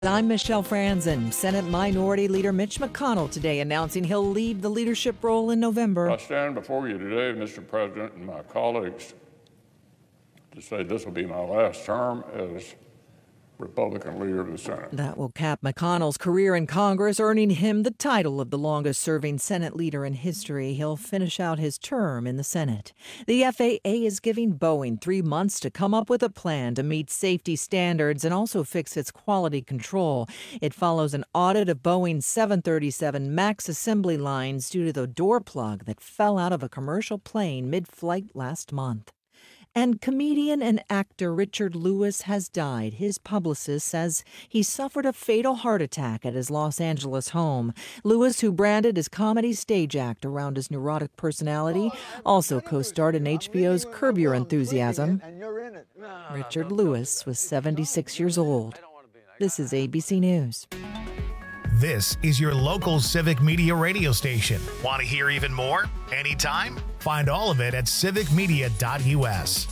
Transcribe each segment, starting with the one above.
I'm Michelle Franzen. Senate Minority Leader Mitch McConnell today announcing he'll leave the leadership role in November. I stand before you today, Mr. President, and my colleagues to say this will be my last term as Republican leader of the Senate. That will cap McConnell's career in Congress, earning him the title of the longest-serving Senate leader in history. He'll finish out his term in the Senate. The FAA is giving Boeing 3 months to come up with a plan to meet safety standards and also fix its quality control. It follows an audit of Boeing's 737 MAX assembly lines due to the door plug that fell out of a commercial plane mid-flight last month. And comedian and actor Richard Lewis has died. His publicist says he suffered a fatal heart attack at his Los Angeles home. Lewis, who branded his comedy stage act around his neurotic personality, also co-starred in HBO's Curb Your Enthusiasm. Richard Lewis was 76 years old. This is ABC News. This is your local Civic Media radio station. Want to hear even more? Anytime? Find all of it at civicmedia.us.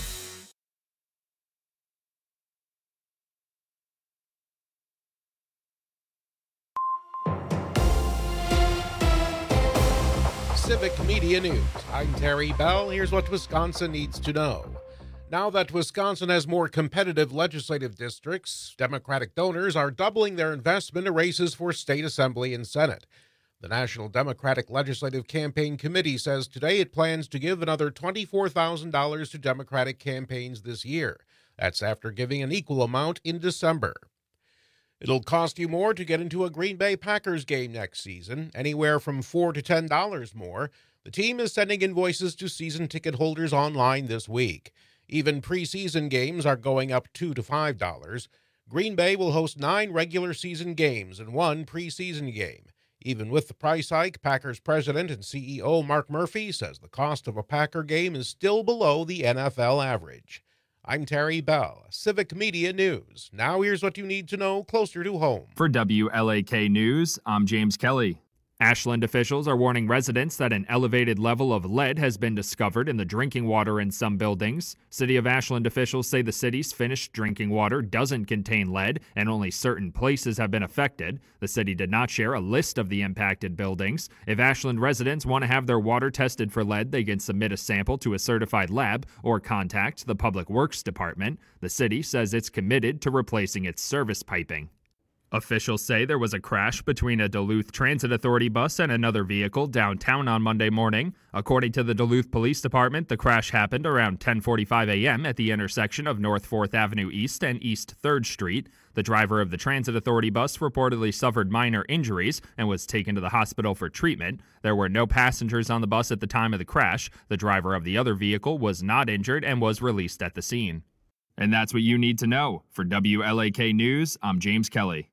Civic Media News. I'm Terry Bell. Here's what Wisconsin needs to know. Now that Wisconsin has more competitive legislative districts, Democratic donors are doubling their investment in races for state assembly and Senate. The National Democratic Legislative Campaign Committee says today it plans to give another $24,000 to Democratic campaigns this year. That's after giving an equal amount in December. It'll cost you more to get into a Green Bay Packers game next season, anywhere from $4 to $10 more. The team is sending invoices to season ticket holders online this week. Even preseason games are going up $2 to $5. Green Bay will host 9 regular season games and 1 preseason game. Even with the price hike, Packers president and CEO Mark Murphy says the cost of a Packer game is still below the NFL average. I'm Terry Bell, Civic Media News. Now here's what you need to know closer to home. For WLAK News, I'm James Kelly. Ashland officials are warning residents that an elevated level of lead has been discovered in the drinking water in some buildings. City of Ashland officials say the city's finished drinking water doesn't contain lead and only certain places have been affected. The city did not share a list of the impacted buildings. If Ashland residents want to have their water tested for lead, they can submit a sample to a certified lab or contact the Public Works Department. The city says it's committed to replacing its service piping. Officials say there was a crash between a Duluth Transit Authority bus and another vehicle downtown on Monday morning. According to the Duluth Police Department, the crash happened around 10:45 a.m. at the intersection of North 4th Avenue East and East 3rd Street. The driver of the Transit Authority bus reportedly suffered minor injuries and was taken to the hospital for treatment. There were no passengers on the bus at the time of the crash. The driver of the other vehicle was not injured and was released at the scene. And that's what you need to know. For WLAK News, I'm James Kelly.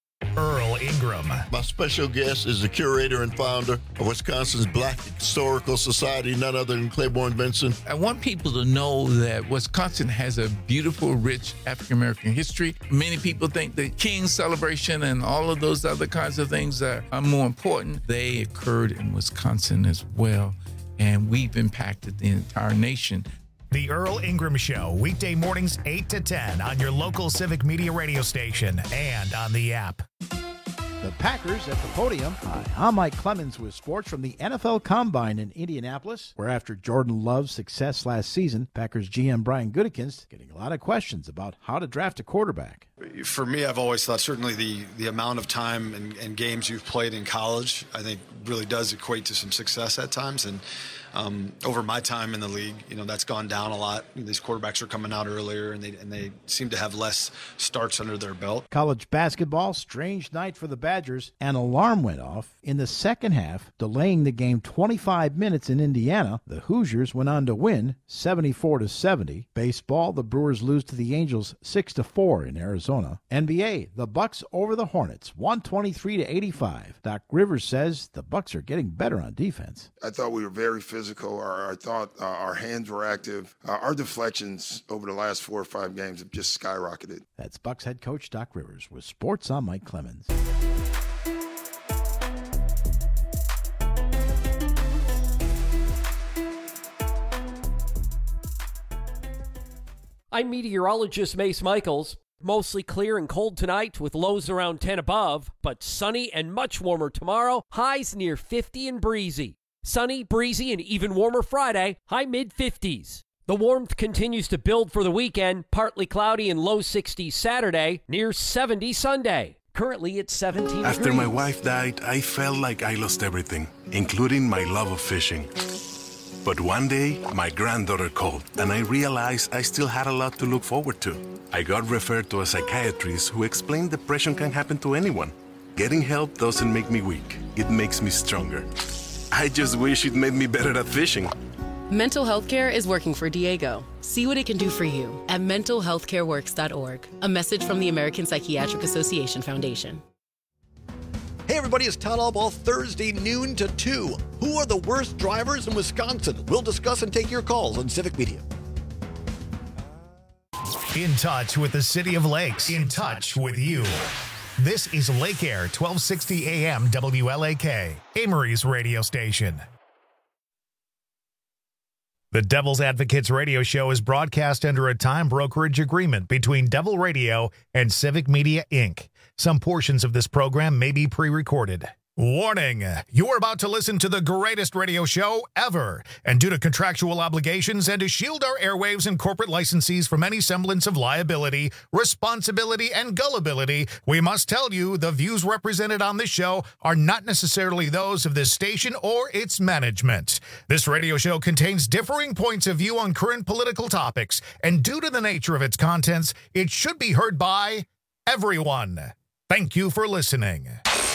Earl Ingram. My special guest is the curator and founder of Wisconsin's Black Historical Society, none other than Claiborne Benson. I want people to know that Wisconsin has a beautiful, rich African-American history. Many people think the King's celebration and all of those other kinds of things are more important. They occurred in Wisconsin as well, and we've impacted the entire nation. The Earl Ingram Show, weekday mornings 8 to 10 on your local Civic Media radio station and on the app. The Packers at the podium. Hi, I'm Mike Clemens with sports from the NFL Combine in Indianapolis, where after Jordan Love's success last season, Packers GM Brian Gutekunst getting a lot of questions about how to draft a quarterback. For me, I've always thought certainly the amount of time and games you've played in college, I think really does equate to some success at times. And over my time in the league, that's gone down a lot. These quarterbacks are coming out earlier, and they seem to have less starts under their belt. College basketball, strange night for the Badgers. An alarm went off in the second half, delaying the game 25 minutes in Indiana. The Hoosiers went on to win 74-70. Baseball, the Brewers lose to the Angels 6-4 in Arizona. NBA, the Bucks over the Hornets 123-85. Doc Rivers says the Bucks are getting better on defense. I thought we were very physical. I thought our hands were active. Our deflections over the last 4 or 5 games have just skyrocketed. That's Bucks head coach Doc Rivers with sports. I'm Mike Clemens. I'm meteorologist Mace Michaels. Mostly clear and cold tonight with lows around 10 above, but sunny and much warmer tomorrow, highs near 50 and breezy. Sunny, breezy, and even warmer Friday, high mid-50s. The warmth continues to build for the weekend, partly cloudy and low 60s Saturday, near 70 Sunday. Currently it's 17 After degrees. my wife died, I felt like I lost everything, including my love of fishing. But one day, my granddaughter called, and I realized I still had a lot to look forward to. I got referred to a psychiatrist who explained depression can happen to anyone. Getting help doesn't make me weak. It makes me stronger. I just wish it made me better at fishing. Mental health care is working for Diego. See what it can do for you at mentalhealthcareworks.org. A message from the American Psychiatric Association Foundation. Hey everybody, it's Town Hall Ball Thursday noon to 2. Who are the worst drivers in Wisconsin? We'll discuss and take your calls on Civic Media. In touch with the City of Lakes. In touch with you. This is Lake Air 1260 AM WLAK, Amory's radio station. The Devil's Advocates radio show is broadcast under a time brokerage agreement between Devil Radio and Civic Media, Inc. Some portions of this program may be pre-recorded. Warning, you are about to listen to the greatest radio show ever. And due to contractual obligations and to shield our airwaves and corporate licensees from any semblance of liability, responsibility, and gullibility, we must tell you the views represented on this show are not necessarily those of this station or its management. This radio show contains differing points of view on current political topics, and due to the nature of its contents, it should be heard by everyone. Thank you for listening.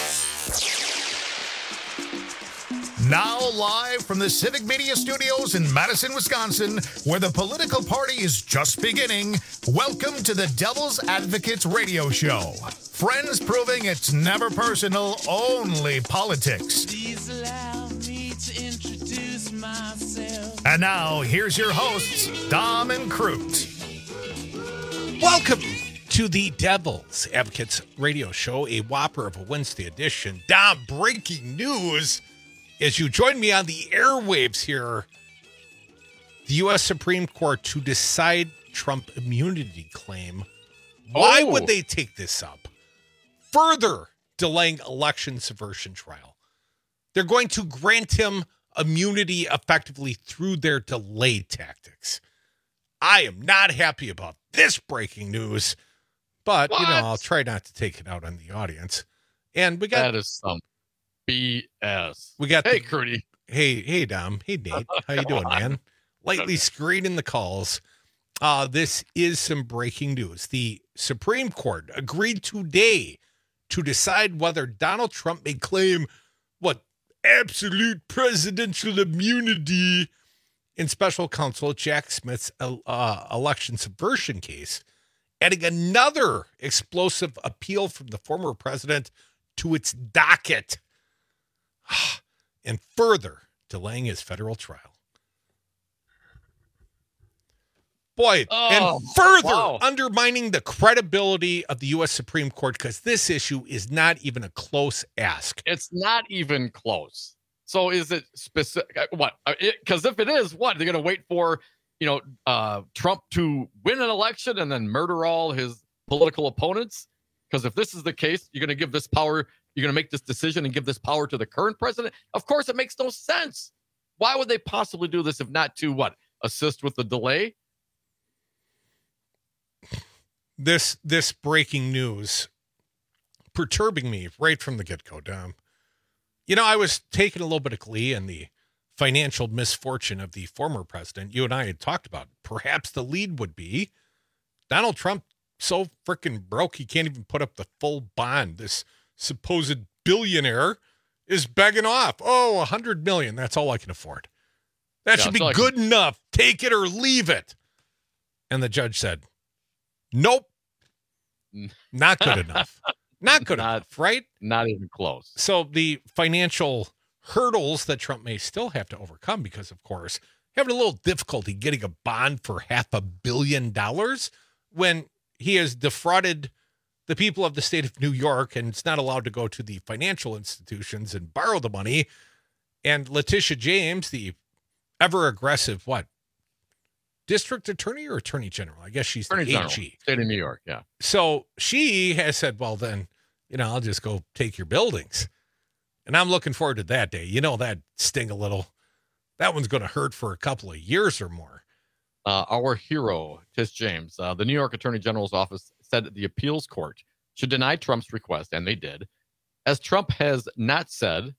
Now live from the Civic Media Studios in Madison, Wisconsin, where the political party is just beginning, welcome to the Devil's Advocates radio show. Friends proving it's never personal, only politics. Please allow me to introduce myself. And now, here's your hosts, Dom and Crute. Welcome to the Devil's Advocates radio show, a whopper of a Wednesday edition. Dom, breaking news. As you join me on the airwaves here, the U.S. Supreme Court to decide Trump immunity claim. Why would they take this up? Further delaying election subversion trial. They're going to grant him immunity effectively through their delay tactics. I am not happy about this breaking news, but, I'll try not to take it out on the audience. And we got... That is some BS. We got Hey, Crudy. Hey, Dom. Hey, Nate. How you doing, man? Lightly screening the calls. This is some breaking news. The Supreme Court agreed today to decide whether Donald Trump may claim absolute presidential immunity in special counsel Jack Smith's election subversion case, adding another explosive appeal from the former president to its docket, and further delaying his federal trial. And further undermining the credibility of the U.S. Supreme Court, because this issue is not even a close ask. It's not even close. So is it specific? What? Because if it is, what? They're going to wait for, Trump to win an election and then murder all his political opponents? Because if this is the case, you're going to give this power, you're going to make this decision and give this power to the current president? Of course, it makes no sense. Why would they possibly do this if not to, assist with the delay? This breaking news perturbing me right from the get-go, Dom. I was taking a little bit of glee in the financial misfortune of the former president. You and I had talked about perhaps the lead would be Donald Trump so freaking broke he can't even put up the full bond. This supposed billionaire is begging off. $100 million. That's all I can afford. That should be good enough. Take it or leave it. And the judge said, nope. Not good enough. Not good enough, right? Not even close. So the financial hurdles that Trump may still have to overcome, because, of course, having a little difficulty getting a bond for $500 million when he has defrauded the people of the state of New York and it's not allowed to go to the financial institutions and borrow the money. And Letitia James, the ever aggressive, district attorney or attorney general? I guess she's Attorney the General, AG. State of New York, yeah. So she has said, well, then, I'll just go take your buildings. And I'm looking forward to that day. That'd sting a little. That one's going to hurt for a couple of years or more. Our hero, Tish James, the New York Attorney General's office said that the appeals court should deny Trump's request, and they did, as Trump has not said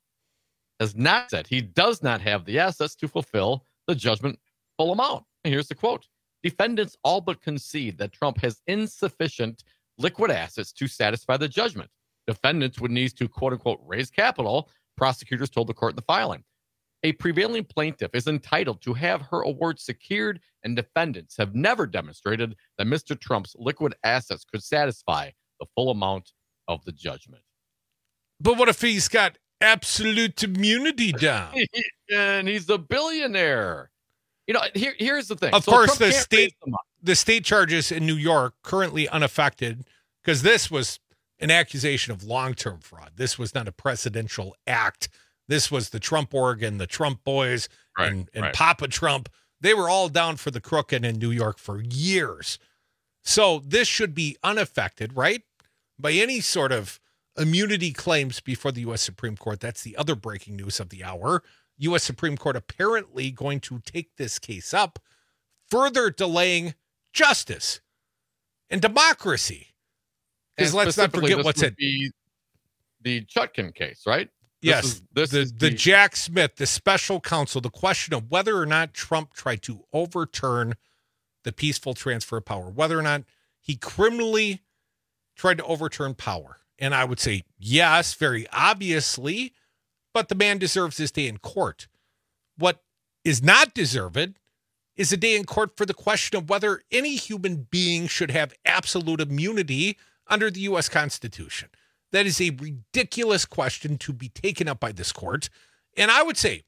he does not have the assets to fulfill the judgment full amount. And here's the quote. Defendants all but concede that Trump has insufficient liquid assets to satisfy the judgment. Defendants would need to, quote unquote, raise capital, prosecutors told the court in the filing. A prevailing plaintiff is entitled to have her award secured, and defendants have never demonstrated that Mr. Trump's liquid assets could satisfy the full amount of the judgment. But what if he's got absolute immunity, Dom? And he's a billionaire. Here's the thing. Of So course, Trump can't the state charges in New York currently unaffected, because this was an accusation of long-term fraud. This was not a presidential act. This was the Trump Oregon, the Trump boys, and Papa Trump. They were all down for the crooked in New York for years. So this should be unaffected, right, by any sort of immunity claims before the U.S. Supreme Court. That's the other breaking news of the hour. U.S. Supreme Court apparently going to take this case up, further delaying justice and democracy. Because let's not forget what's it. The Chutkan case, right? Yes, the Jack Smith, the special counsel, the question of whether or not Trump tried to overturn the peaceful transfer of power, whether or not he criminally tried to overturn power. And I would say, yes, very obviously, but the man deserves his day in court. What is not deserved is a day in court for the question of whether any human being should have absolute immunity under the U.S. Constitution. That is a ridiculous question to be taken up by this court. And I would say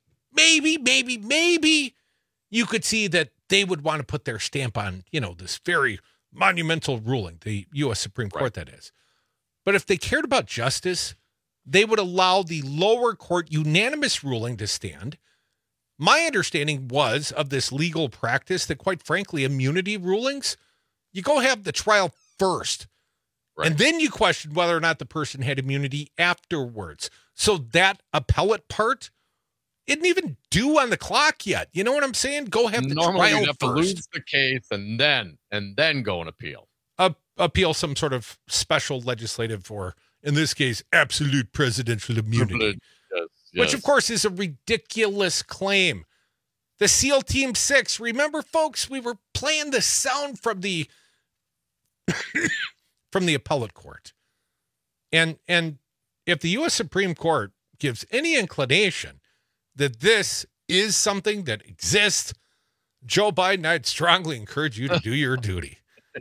maybe you could see that they would want to put their stamp on, this very monumental ruling, the U.S. Supreme Court, that is. But if they cared about justice, they would allow the lower court unanimous ruling to stand. My understanding was of this legal practice that, quite frankly, immunity rulings, you go have the trial first. Right. And then you question whether or not the person had immunity afterwards. So that appellate part isn't even due on the clock yet. You know what I'm saying? Go have the Normally trial you'd have first. to lose the case and then go and appeal. Appeal some sort of special legislative, or in this case, absolute presidential immunity. Yes. Which, of course, is a ridiculous claim. The SEAL Team 6, remember, folks, we were playing the sound from the from the appellate court. And if the U.S. Supreme Court gives any inclination that this is something that exists, Joe Biden, I'd strongly encourage you to do your duty.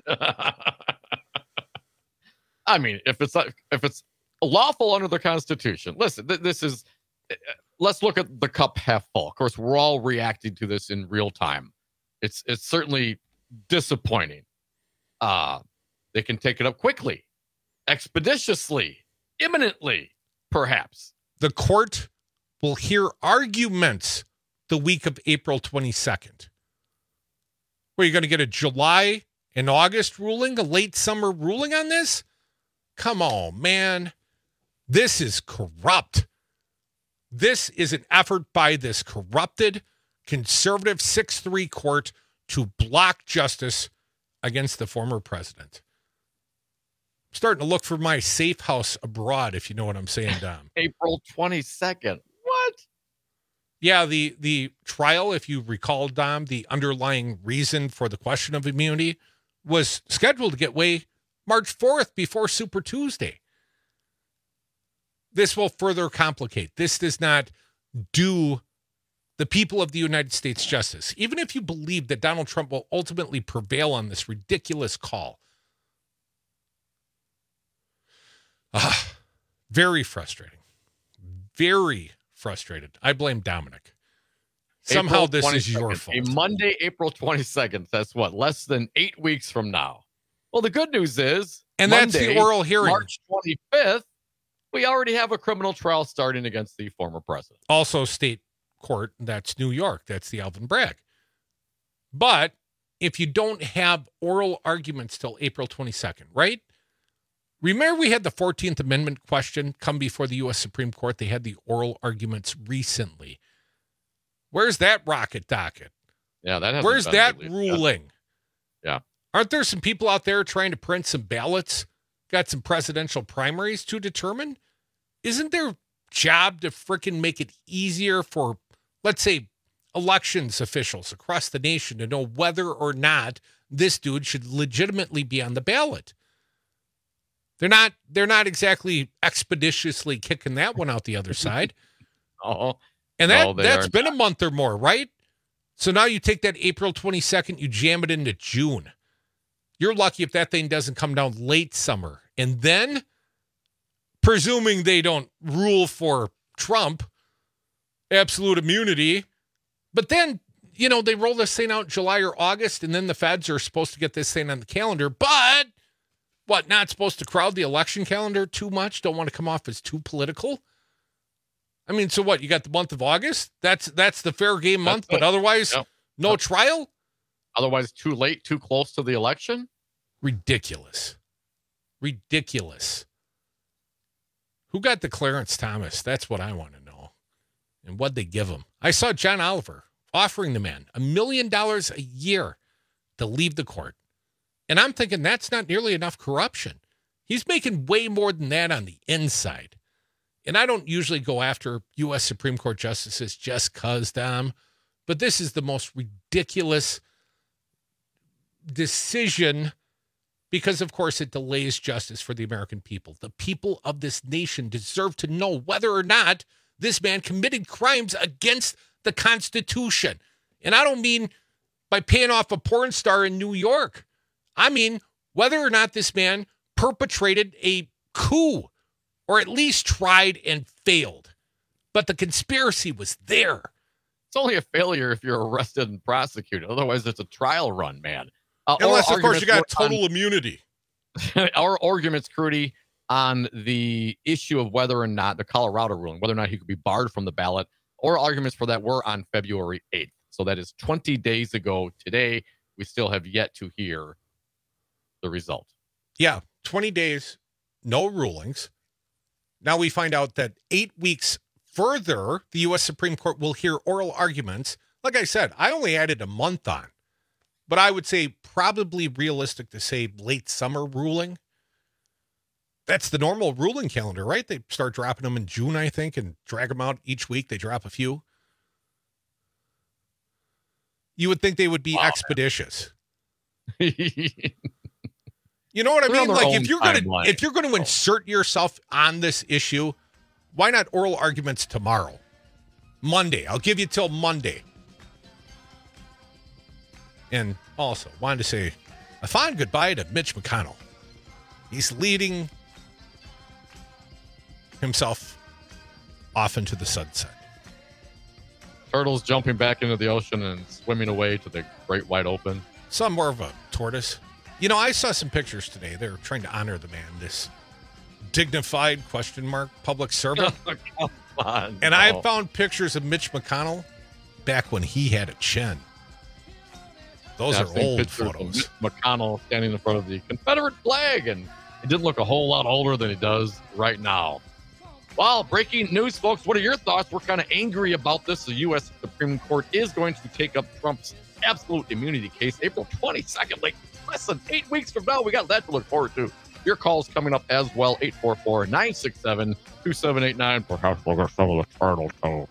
I mean, if it's lawful under the Constitution, listen, this is, let's look at the cup half full. Of course, we're all reacting to this in real time. It's certainly disappointing. They can take it up quickly, expeditiously, imminently, perhaps. The court will hear arguments the week of April 22nd. Were you going to get a July and August ruling, a late summer ruling on this? Come on, man. This is corrupt. This is an effort by this corrupted, conservative 6-3 court to block justice against the former president. I'm starting to look for my safe house abroad, if you know what I'm saying, Dom. April 22nd. What? Yeah, the trial, if you recall, Dom, the underlying reason for the question of immunity was scheduled to get way March 4th before Super Tuesday. This will further complicate. This does not do the people of the United States justice. Even if you believe that Donald Trump will ultimately prevail on this ridiculous call. Very frustrating. Very frustrated. I blame Dominic. Somehow this is your fault. A Monday, April 22nd. That's what? Less than 8 weeks from now. Well, the good news is, and Monday, that's the oral hearing. March 25th, we already have a criminal trial starting against the former president. Also state court, that's New York. That's the Alvin Bragg. But if you don't have oral arguments till April 22nd, right? Remember we had the 14th Amendment question come before the U.S. Supreme Court. They had the oral arguments recently. Where's that rocket docket? Yeah, that hasn't Where's been that released ruling? yet. Yeah. Aren't there some people out there trying to print some ballots, got some presidential primaries to determine? Isn't their job to frickin' make it easier for, let's say, elections officials across the nation to know whether or not this dude should legitimately be on the ballot? They're not exactly expeditiously kicking that one out the other side. And that's been a month or more, right? So now you take that April 22nd, you jam it into June. You're lucky if that thing doesn't come down late summer. And then, presuming they don't rule for Trump, absolute immunity, but then, they roll this thing out in July or August, and then the feds are supposed to get this thing on the calendar, but what, not supposed to crowd the election calendar too much? Don't want to come off as too political? I mean, so what? You got the month of August? That's the fair game month, but otherwise, no trial? Otherwise, too late, too close to the election? Ridiculous. Who got the Clarence Thomas? That's what I want to know. And what'd they give him? I saw John Oliver offering the man $1 million a year to leave the court. And I'm thinking that's not nearly enough corruption. He's making way more than that on the inside. And I don't usually go after U.S. Supreme Court justices just because, Dom, but this is the most ridiculous decision because, of course, it delays justice for the American people. The people of this nation deserve to know whether or not this man committed crimes against the Constitution. And I don't mean by paying off a porn star in New York. I mean whether or not this man perpetrated a coup or at least tried and failed. But the conspiracy was there. It's only a failure if you're arrested and prosecuted. Otherwise, it's a trial run, man. Unless, of course, you got total immunity. Our arguments, Crudy, on the issue of whether or not the Colorado ruling, whether or not he could be barred from the ballot, or arguments for that were on February 8th. So that is 20 days ago today. We still have yet to hear the result. Yeah, 20 days, no rulings. Now we find out that 8 weeks further, the U.S. Supreme Court will hear oral arguments. Like I said, I only added a month on, but I would say probably realistic to say late summer ruling. That's the normal ruling calendar, right? They start dropping them in June, I think, and drag them out each week. They drop a few. You would think they would be expeditious. You know what I mean? Like if you're going to insert yourself on this issue, why not oral arguments tomorrow? Monday. I'll give you till Monday. And also wanted to say a fond goodbye to Mitch McConnell. He's leading himself off into the sunset. Turtles jumping back into the ocean and swimming away to the great wide open. Some more of a tortoise. I saw some pictures today. They're trying to honor the man, this dignified ? Public servant. Come on, and I found pictures of Mitch McConnell back when he had a chin. Those are old photos. McConnell standing in front of the Confederate flag, and he didn't look a whole lot older than he does right now. Well, breaking news, folks. What are your thoughts? We're kind of angry about this. The U.S. Supreme Court is going to take up Trump's absolute immunity case April 22nd, like less than 8 weeks from now. We got that to look forward to. Your calls coming up as well, 844-967-2789. Perhaps we'll get some of the turtle too.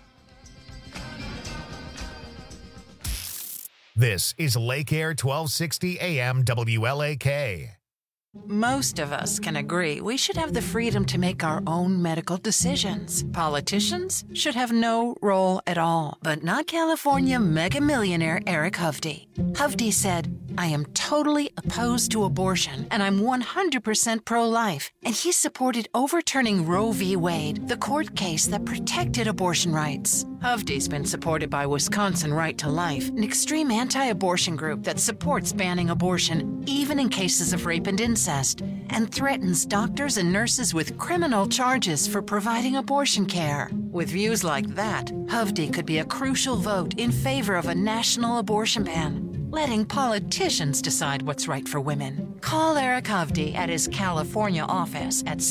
This is Lake Air 1260 AM WLAK. Most of us can agree we should have the freedom to make our own medical decisions. Politicians should have no role at all, but not California mega millionaire Eric Hovde. Hovde said, "I am totally opposed to abortion, and I'm 100% pro-life." And he supported overturning Roe v. Wade, the court case that protected abortion rights. Hovde's been supported by Wisconsin Right to Life, an extreme anti-abortion group that supports banning abortion, even in cases of rape and incest, and threatens doctors and nurses with criminal charges for providing abortion care. With views like that, Hovde could be a crucial vote in favor of a national abortion ban. letting politicians decide what's right for women. Call Eric Hovde at his California office at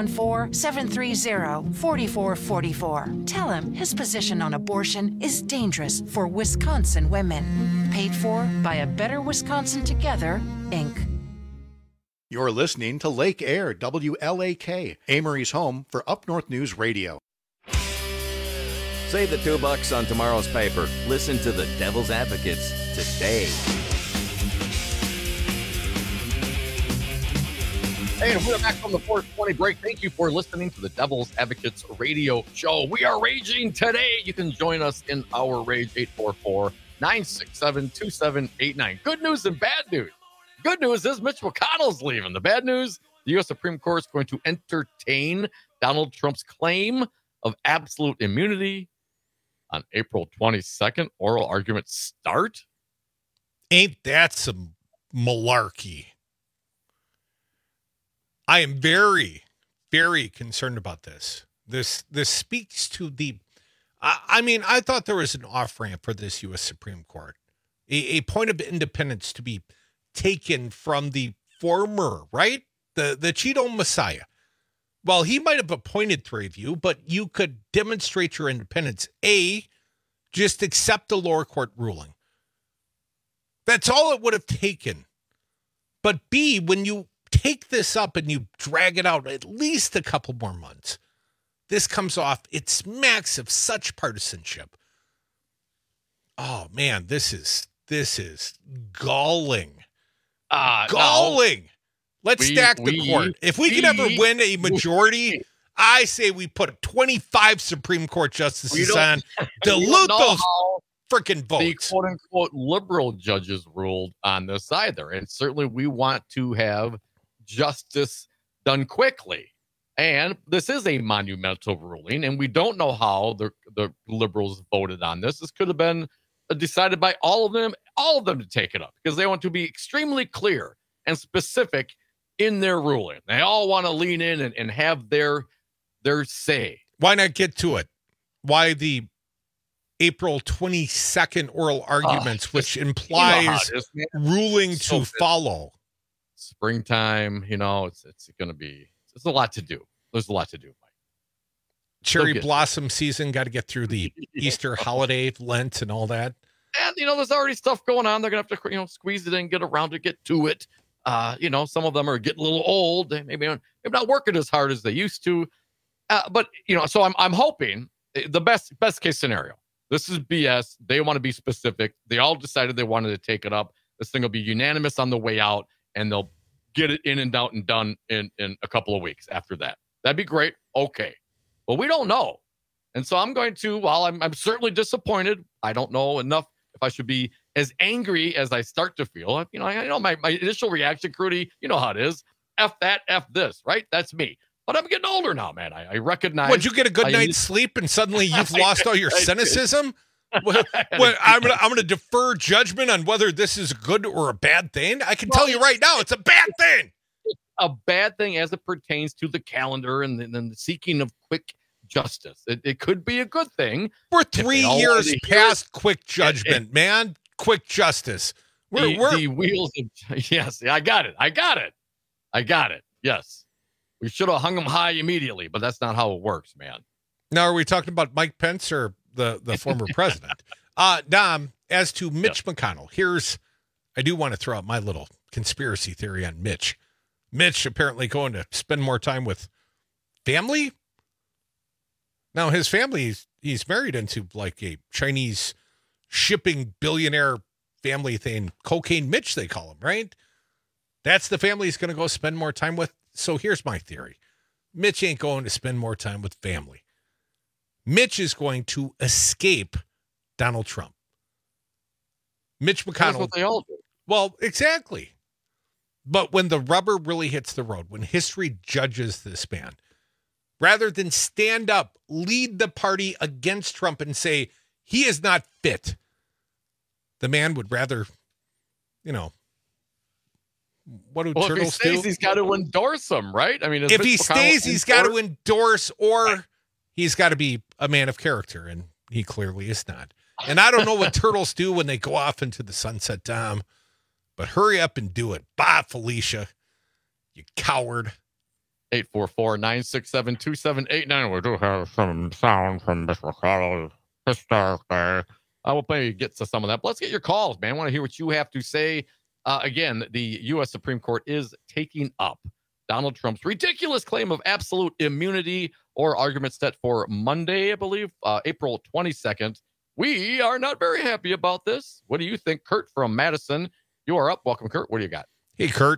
714-730-4444. Tell him his position on abortion is dangerous for Wisconsin women. Paid for by A Better Wisconsin Together, Inc. You're listening to Lake Air, WLAK, Amory's home for Up North News Radio. Save the $2 on tomorrow's paper. Listen to the Devil's Advocates today. Hey, and we're back from the 420 break. Thank you for listening to the Devil's Advocates radio show. We are raging today. You can join us in our rage, 844-967-2789. Good news and bad news. Good news is Mitch McConnell's leaving. The bad news, the U.S. Supreme Court is going to entertain Donald Trump's claim of absolute immunity on April 22nd. Oral arguments start. Ain't that some malarkey? I am very, very concerned about this. This speaks to the... I thought there was an off-ramp for this U.S. Supreme Court. A point of independence to be taken from the former, right? The Cheeto Messiah. Well, he might have appointed three of you, but you could demonstrate your independence. A, just accept the lower court ruling. That's all it would have taken. But B, when you take this up and you drag it out at least a couple more months, this comes off, it smacks of such partisanship. Oh man, this is galling. Galling. Let's stack the court. If we can ever win a majority, I say we put 25 Supreme Court justices on, dilute those freaking votes. The quote-unquote liberal judges ruled on this either. And certainly we want to have justice done quickly. And this is a monumental ruling, and we don't know how the liberals voted on this. This could have been decided by all of them to take it up because they want to be extremely clear and specific in their ruling. They all want to lean in and have their say. Why not get to it? Why the April 22nd oral arguments, which implies ruling to follow? Springtime, it's going to be, there's a lot to do. There's a lot to do, Mike. Cherry blossom season, got to get through the Easter holiday, Lent, and all that. And, there's already stuff going on. They're going to have to, squeeze it in, get around to get to it. Some of them are getting a little old. They maybe not working as hard as they used to. But so I'm hoping the best case scenario. This is BS. They want to be specific. They all decided they wanted to take it up. This thing will be unanimous on the way out, and they'll get it in and out and done in a couple of weeks after that. That'd be great. Okay. But we don't know. And so I'm going to, while I'm certainly disappointed, I don't know enough if I should be as angry as I start to feel. I know my initial reaction, Crudy, you know how it is. F that, F this, right? That's me. But I'm getting older now, man. I recognize. Would you get a good night's sleep and suddenly you've lost all your cynicism? I'm going to defer judgment on whether this is a good or a bad thing. I can tell you right now, it's a bad thing. It's a bad thing as it pertains to the calendar and the seeking of quick justice. It could be a good thing. We're 3 years past quick judgment, man. Quick justice. The wheels of, yes, I got it. Yes. We should have hung them high immediately, but that's not how it works, man. Now, are we talking about Mike Pence or the former president? Dom, as to Mitch McConnell, I do want to throw out my little conspiracy theory on Mitch. Mitch apparently going to spend more time with family. Now, his family, he's married into like a Chinese shipping billionaire family thing, Cocaine Mitch, they call him, right? That's the family he's going to go spend more time with. So here's my theory. Mitch ain't going to spend more time with family. Mitch is going to escape Donald Trump. Mitch McConnell. That's what they all do. Well, exactly. But when the rubber really hits the road, when history judges this man, rather than stand up, lead the party against Trump and say he is not fit, the man would rather, what do turtles do? If he stays, he's got to endorse him, right? I mean, if he stays, he's got to endorse, or he's got to be a man of character, and he clearly is not. And I don't know what turtles do when they go off into the sunset, Tom, but hurry up and do it. Bye, Felicia. You coward. 844-967-2789. We do have some sound from Mr. Carlos. I will maybe get to some of that. But let's get your calls, man. I want to hear what you have to say. Again, the U.S. Supreme Court is taking up Donald Trump's ridiculous claim of absolute immunity, or argument set for Monday, I believe, April 22nd. We are not very happy about this. What do you think? Kurt from Madison, you are up. Welcome, Kurt. What do you got? Hey, Kurt.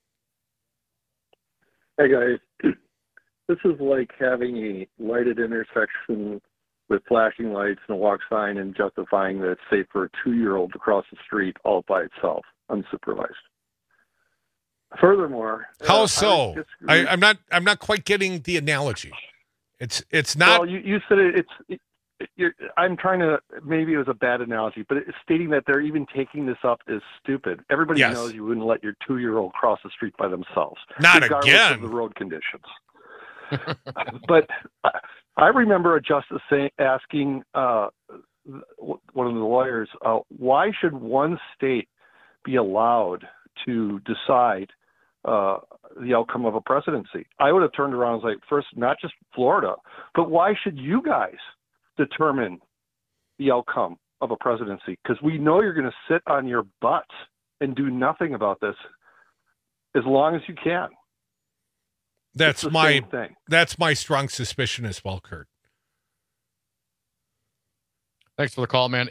Hey, guys. This is like having a lighted intersection with flashing lights and a walk sign and justifying that it's safe for a 2-year-old to cross the street all by itself, unsupervised. Furthermore, how so? I'm not quite getting the analogy. It's not. Well, you said I'm trying to. Maybe it was a bad analogy, but it's stating that they're even taking this up is stupid. Everybody knows you wouldn't let your 2-year-old cross the street by themselves, not regardless again of the road conditions. But I remember a justice asking one of the lawyers, why should one state be allowed to decide the outcome of a presidency? I would have turned around and was like, first, not just Florida, but why should you guys determine the outcome of a presidency? Because we know you're going to sit on your butts and do nothing about this as long as you can. That's my strong suspicion as well, Kurt. Thanks for the call, man.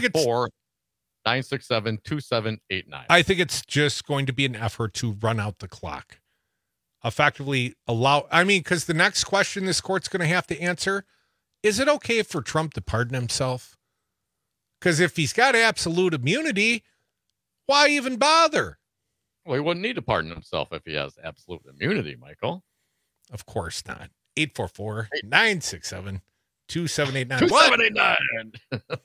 844-967-2789. I think it's just going to be an effort to run out the clock. Effectively because the next question this court's going to have to answer, is it okay for Trump to pardon himself? Because if he's got absolute immunity, why even bother? Well, he wouldn't need to pardon himself if he has absolute immunity, Michael. Of course not. 844-967-2789. 2789.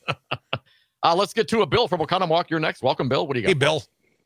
Let's get to a Bill from Oconomowoc. You're next. Welcome, Bill. What do you got? Hey, Bill.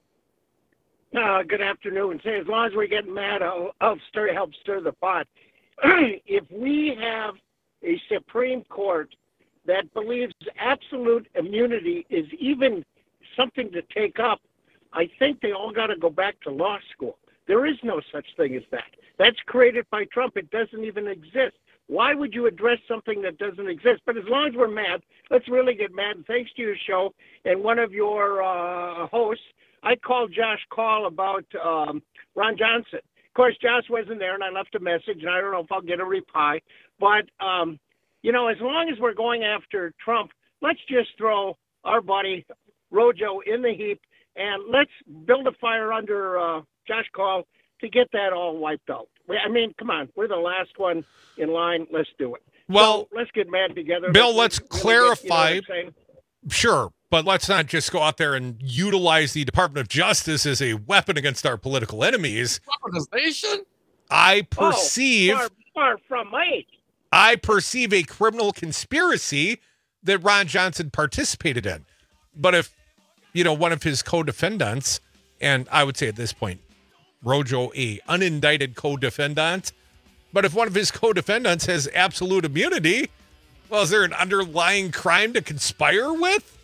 Good afternoon. Say, as long as we're getting mad, I'll help stir the pot. If we have a Supreme Court that believes absolute immunity is even something to take up, I think they all got to go back to law school. There is no such thing as that. That's created by Trump. It doesn't even exist. Why would you address something that doesn't exist? But as long as we're mad, let's really get mad. And thanks to your show and one of your hosts, I called Josh Call about Ron Johnson. Of course, Josh wasn't there, and I left a message, and I don't know if I'll get a reply. But, as long as we're going after Trump, let's just throw our buddy Rojo in the heap, and let's build a fire under Josh Call to get that all wiped out. I mean, come on. We're the last one in line. Let's do it. Well, so let's get mad together. Bill, let's clarify. Sure. But let's not just go out there and utilize the Department of Justice as a weapon against our political enemies. Weaponization? I perceive... far from me. I perceive a criminal conspiracy that Ron Johnson participated in. But if, one of his co-defendants, and I would say at this point, Rojo, a unindicted co-defendant, but if one of his co-defendants has absolute immunity, well, is there an underlying crime to conspire with?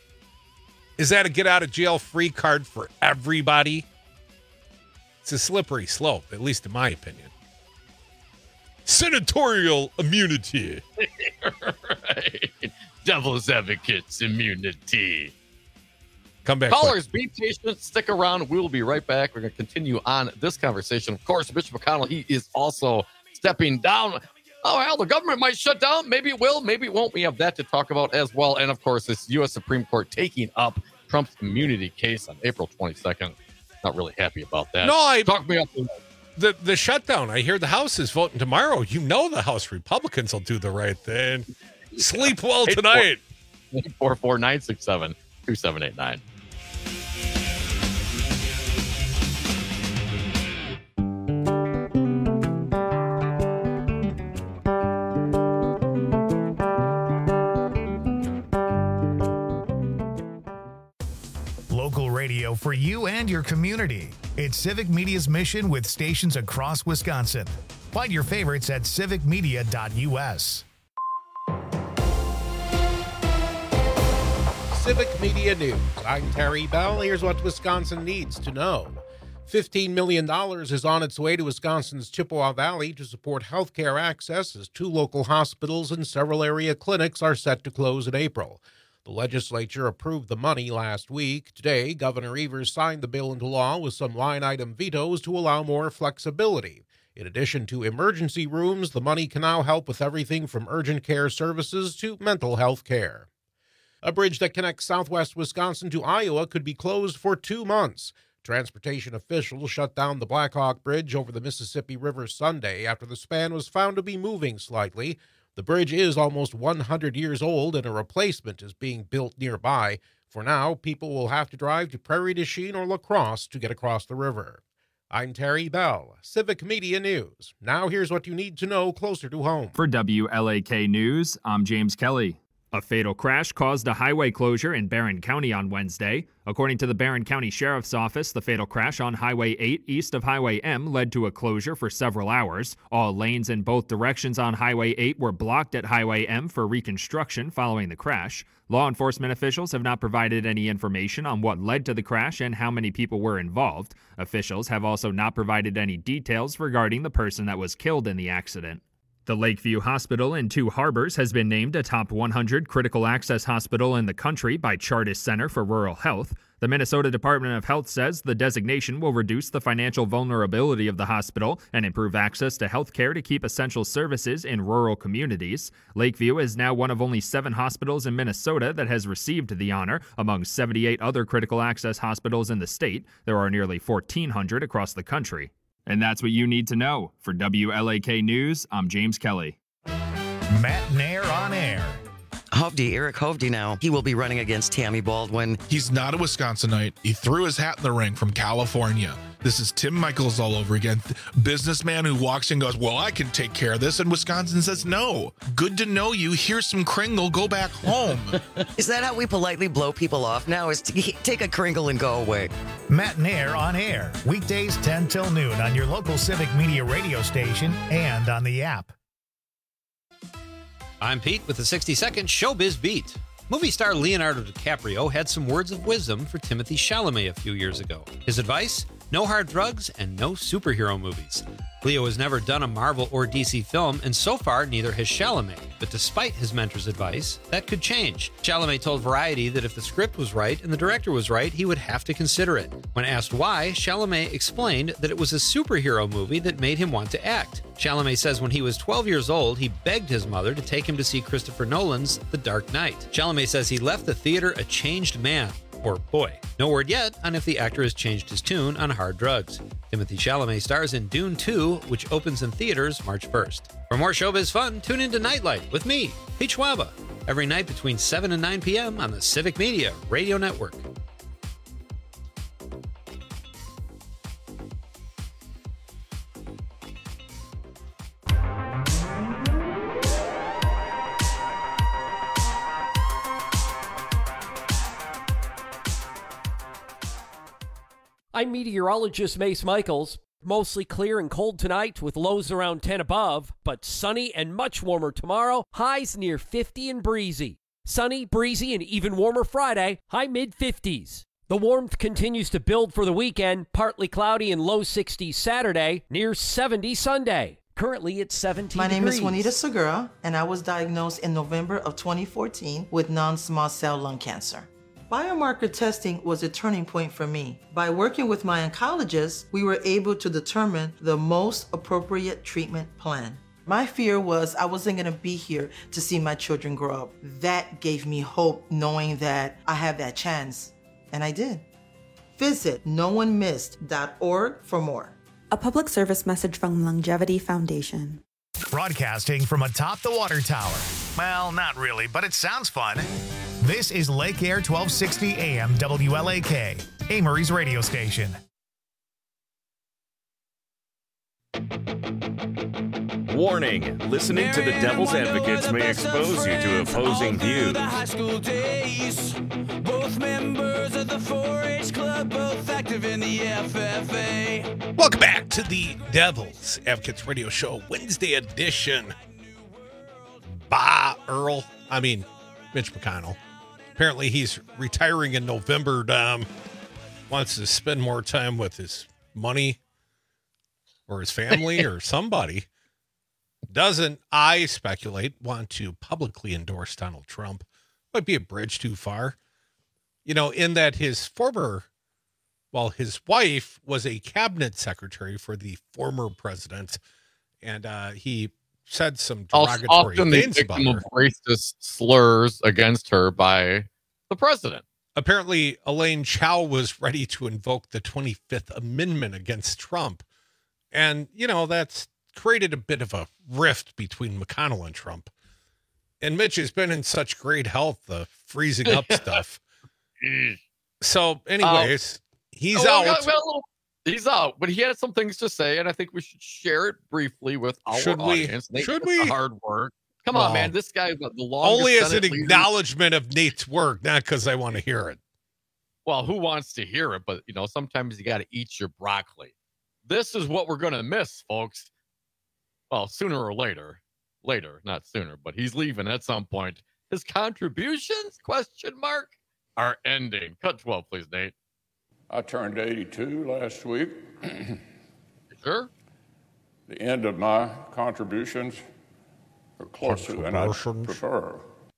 Is that a get-out-of-jail-free card for everybody? It's a slippery slope, at least in my opinion. Senatorial immunity. Right. Devil's advocates immunity. Come back. Callers, be patient. Stick around. We will be right back. We're going to continue on this conversation. Of course, Bishop McConnell, he is also stepping down. Oh, hell, the government might shut down. Maybe it will. Maybe it won't. We have that to talk about as well. And, of course, this U.S. Supreme Court taking up Trump's immunity case on April 22nd. Not really happy about that. No, Talk me up. The shutdown. I hear the House is voting tomorrow. The House Republicans will do the right thing. Sleep well tonight. 844-967-2789. Local radio for you and your community. It's Civic Media's mission with stations across Wisconsin. Find your favorites at civicmedia.us. Civic Media News. I'm Terry Bell. Here's what Wisconsin needs to know. $15 million is on its way to Wisconsin's Chippewa Valley to support health care access as 2 local hospitals and several area clinics are set to close in April. The legislature approved the money last week. Today, Governor Evers signed the bill into law with some line-item vetoes to allow more flexibility. In addition to emergency rooms, the money can now help with everything from urgent care services to mental health care. A bridge that connects southwest Wisconsin to Iowa could be closed for 2 months. Transportation officials shut down the Blackhawk Bridge over the Mississippi River Sunday after the span was found to be moving slightly. The bridge is almost 100 years old and a replacement is being built nearby. For now, people will have to drive to Prairie du Chien or La Crosse to get across the river. I'm Terry Bell, Civic Media News. Now here's what you need to know closer to home. For WLAK News, I'm James Kelly. A fatal crash caused a highway closure in Barron County on Wednesday. According to the Barron County Sheriff's Office, the fatal crash on Highway 8 east of Highway M led to a closure for several hours. All lanes in both directions on Highway 8 were blocked at Highway M for reconstruction following the crash. Law enforcement officials have not provided any information on what led to the crash and how many people were involved. Officials have also not provided any details regarding the person that was killed in the accident. The Lakeview Hospital in Two Harbors has been named a top 100 critical access hospital in the country by Chartis Center for Rural Health. The Minnesota Department of Health says the designation will reduce the financial vulnerability of the hospital and improve access to health care to keep essential services in rural communities. Lakeview is now one of only 7 hospitals in Minnesota that has received the honor among 78 other critical access hospitals in the state. There are nearly 1,400 across the country. And that's what you need to know. For WLAK News, I'm James Kelly. Matt Nair on air. Hovde, Eric Hovde now. He will be running against Tammy Baldwin. He's not a Wisconsinite. He threw his hat in the ring from California. This is Tim Michaels all over again. Businessman who walks in and goes, well, I can take care of this. And Wisconsin says, no. Good to know you. Here's some Kringle. Go back home. Is that how we politely blow people off now? Is to take a Kringle and go away? Matt Nair on air. Weekdays 10 till noon on your local Civic Media radio station and on the app. I'm Pete with the 60-second Showbiz Beat. Movie star Leonardo DiCaprio had some words of wisdom for Timothée Chalamet a few years ago. His advice? No hard drugs and no superhero movies. Leo has never done a Marvel or DC film, and so far neither has Chalamet. But despite his mentor's advice, that could change. Chalamet told Variety that if the script was right and the director was right, he would have to consider it. When asked why, Chalamet explained that it was a superhero movie that made him want to act. Chalamet says when he was 12 years old, he begged his mother to take him to see Christopher Nolan's The Dark Knight. Chalamet says he left the theater a changed man. Or boy. No word yet on if the actor has changed his tune on hard drugs. Timothée Chalamet stars in Dune 2, which opens in theaters March 1st. For more showbiz fun, tune into Nightlight with me, Pete Schwaba, every night between 7 and 9 p.m. on the Civic Media Radio Network. I'm meteorologist Mace Michaels. Mostly clear and cold tonight with lows around 10 above, but sunny and much warmer tomorrow, highs near 50 and breezy. Sunny, breezy, and even warmer Friday, high mid-50s. The warmth continues to build for the weekend, partly cloudy and low 60s Saturday, near 70 Sunday. Currently it's 17 My name degrees. is Juanita Segura, and I was diagnosed in November of 2014 with non-small cell lung cancer. Biomarker testing was a turning point for me. By working with my oncologist, we were able to determine the most appropriate treatment plan. My fear was I wasn't gonna be here to see my children grow up. That gave me hope, knowing that I have that chance, and I did. Visit noonemissed.org for more. A public service message from Longevity Foundation. Broadcasting from atop the water tower. Well, not really, but it sounds fun. This is Lake Air 1260 AM WLAK, Amory's radio station. Warning, listening to the Devil's Advocates may expose you to opposing views. High school days, both members of the 4-H club, both active in the FFA. Welcome back to the Devil's Advocates Radio Show, Wednesday edition. Mitch McConnell. Apparently he's retiring in November, Dom. Wants to spend more time with his money or his family or somebody. Doesn't, I speculate, want to publicly endorse Donald Trump. Might be a bridge too far. You know, in that his wife was a cabinet secretary for the former president, and he said some derogatory things about her. Racist slurs against her by the president. Apparently, Elaine Chao was ready to invoke the 25th Amendment against Trump. And, you know, that's created a bit of a rift between McConnell and Trump. And Mitch has been in such great health, the freezing up stuff. So, anyways, he's out. He's out, but he had some things to say, and I think we should share it briefly with our audience. Should we? Hard work. Come on, man. This guy is the longest. Only as Senate an acknowledgement of Nate's work, not because I want to hear it. Well, who wants to hear it? But, you know, sometimes you got to eat your broccoli. This is what we're going to miss, folks. Well, sooner or later. Later, not sooner, but he's leaving at some point. His contributions, ? Are ending. Cut 12, please, Nate. I turned 82 last week. Sure. The end of my contributions are closer than I prefer.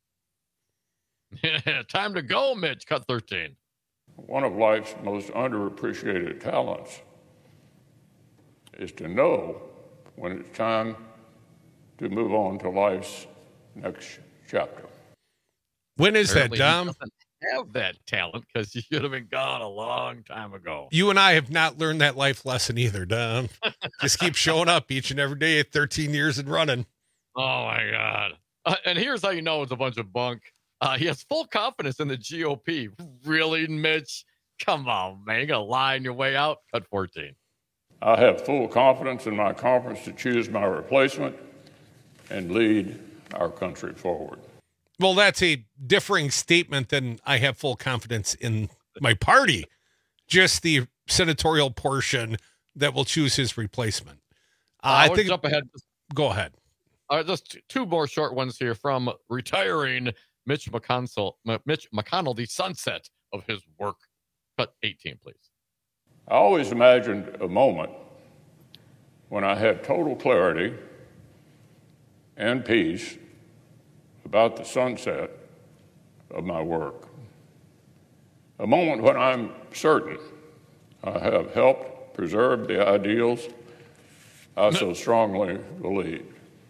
Time to go, Mitch. Cut 13. One of life's most underappreciated talents is to know when it's time to move on to life's next chapter. When is Apparently that, Dom? He doesn't have that talent because you should have been gone a long time ago. You and I have not learned that life lesson either, Dom. Just keep showing up each and every day at 13 years and running. Oh, my God. And here's how you know it's a bunch of bunk. He has full confidence in the GOP. Really, Mitch? Come on, man. You're going to lie on your way out? Cut 14. I have full confidence in my conference to choose my replacement and lead our country forward. Well, that's a differing statement than I have full confidence in my party. Just the senatorial portion that will choose his replacement. I think. Jump ahead. Go ahead. Just two more short ones here from retiring Mitch McConnell, the sunset of his work. Cut 18, please. I always imagined a moment when I had total clarity and peace about the sunset of my work. A moment when I'm certain I have helped preserve the ideals I so strongly believed.